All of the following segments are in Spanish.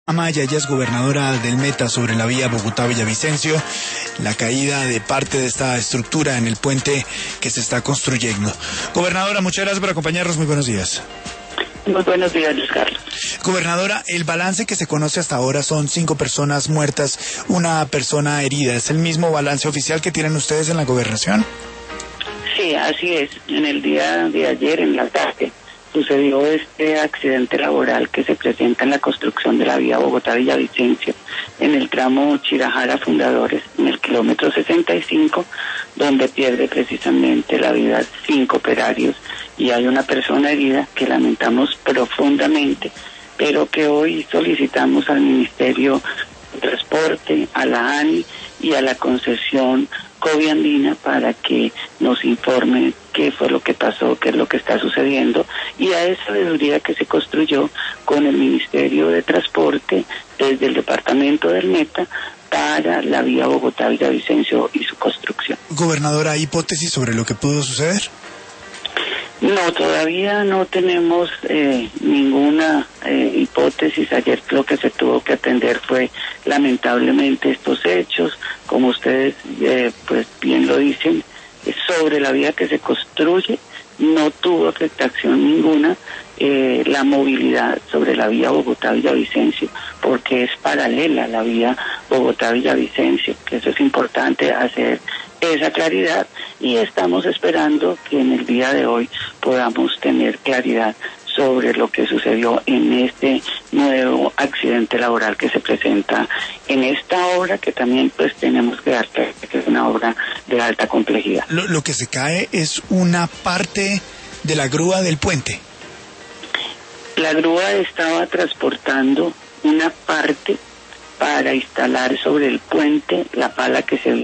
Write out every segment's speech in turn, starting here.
Amaya, ella es gobernadora del Meta sobre la vía Bogotá-Villavicencio, la caída de parte de esta estructura en el puente que se está construyendo. Gobernadora, muchas gracias por acompañarnos, muy buenos días. Muy buenos días, Luis Carlos. Gobernadora, el balance que se conoce hasta ahora son 5 personas muertas, una persona herida. ¿Es el mismo balance oficial que tienen ustedes en la gobernación? Sí, así es. En el día de ayer, en la tarde, sucedió este accidente laboral que se presenta en la construcción de la vía Bogotá-Villavicencio, en el tramo Chirajara-Fundadores, en el kilómetro 65, donde pierde precisamente la vida 5 operarios y hay una persona herida que lamentamos profundamente, pero que hoy solicitamos al Ministerio de Transporte, a la ANI y a la concesión Coviandina para que nos informe qué fue lo que pasó, qué es lo que está sucediendo, y a esa veeduría que se construyó con el Ministerio de Transporte desde el departamento del Meta para la vía Bogotá-Villavicencio y su construcción. Gobernadora, ¿hay hipótesis sobre lo que pudo suceder? No, todavía no tenemos ninguna hipótesis. Ayer lo que se tuvo que atender fue lamentablemente estos hechos, como ustedes pues bien lo dicen, sobre la vía que se construye no tuvo afectación ninguna la movilidad sobre la vía Bogotá-Villavicencio, porque es paralela a la vía Bogotá-Villavicencio, que eso es importante hacer esa claridad, y estamos esperando que en el día de hoy podamos tener claridad sobre lo que sucedió en este nuevo accidente laboral que se presenta en esta obra, que también pues tenemos que dar que es una obra de alta complejidad. Lo que se cae es una parte de la grúa del puente. La grúa estaba transportando una parte para instalar sobre el puente la pala que se vio.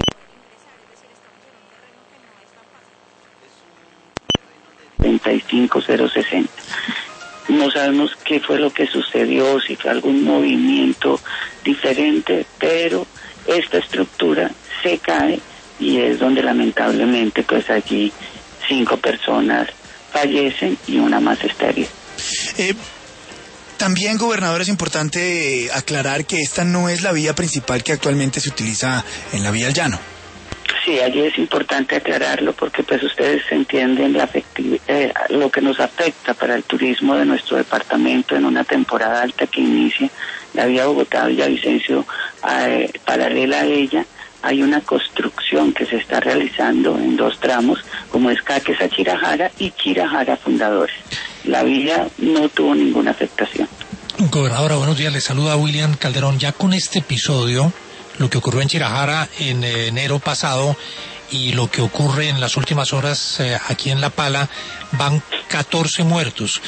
35060. No sabemos qué fue lo que sucedió, si fue algún movimiento diferente, pero esta estructura se cae y es donde lamentablemente pues allí 5 personas fallecen y una más está herida. También, gobernador, es importante aclarar que esta no es la vía principal que actualmente se utiliza en la vía al llano. Sí, allí es importante aclararlo porque pues ustedes entienden lo que nos afecta para el turismo de nuestro departamento en una temporada alta que inicia. La vía Bogotá-Villavicencio, paralela a ella, hay una construcción que se está realizando en 2 tramos, como es Caques a Chirajara y Chirajara Fundadores. La vía no tuvo ninguna afectación. Gobernadora, buenos días, le saluda William Calderón. Ya con este episodio, lo que ocurrió en Chirajara en enero pasado y lo que ocurre en las últimas horas aquí en La Pala, van 14 muertos.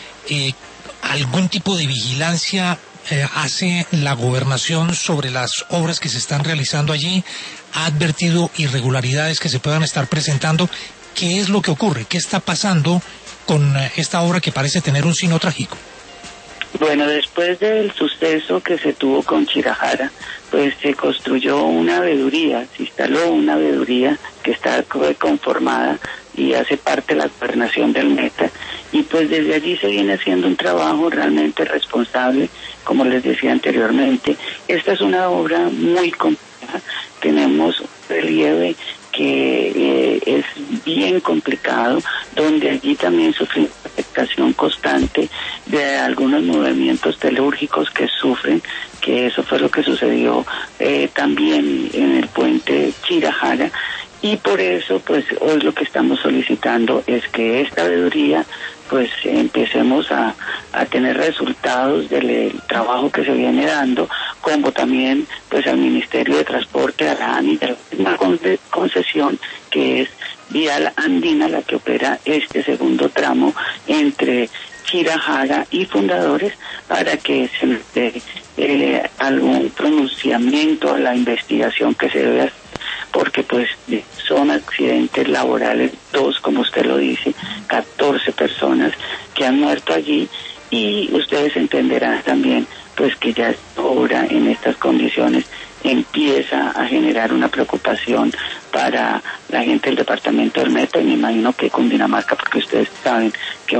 ¿Algún tipo de vigilancia hace la gobernación sobre las obras que se están realizando allí? ¿Ha advertido irregularidades que se puedan estar presentando? ¿Qué es lo que ocurre? ¿Qué está pasando con esta obra que parece tener un signo trágico? Bueno, después del suceso que se tuvo con Chirajara, pues se construyó una veeduría, se instaló una veeduría que está conformada y hace parte de la gobernación del Meta, y pues desde allí se viene haciendo un trabajo realmente responsable, como les decía anteriormente. Esta es una obra muy compleja, tenemos un relieve que es bien complicado, donde allí también sufrimos afectación constante de algunos movimientos telúrgicos que sufren, que eso fue lo que sucedió también en el puente Chirajara, y por eso pues hoy lo que estamos solicitando es que esta veeduría pues empecemos a tener resultados del trabajo que se viene dando, como también pues al Ministerio de Transporte, a la ANI, de la concesión que es Vial Andina la que opera este segundo tramo entre Chirajara y Fundadores, para que se dé algún pronunciamiento a la investigación que se debe hacer, porque pues son accidentes laborales, 2, como usted lo dice, 14 personas que han muerto allí, y ustedes entenderán también pues que ya esta obra en estas condiciones empieza a generar una preocupación para la gente del departamento del Meta, y me imagino que Cundinamarca, porque ustedes saben que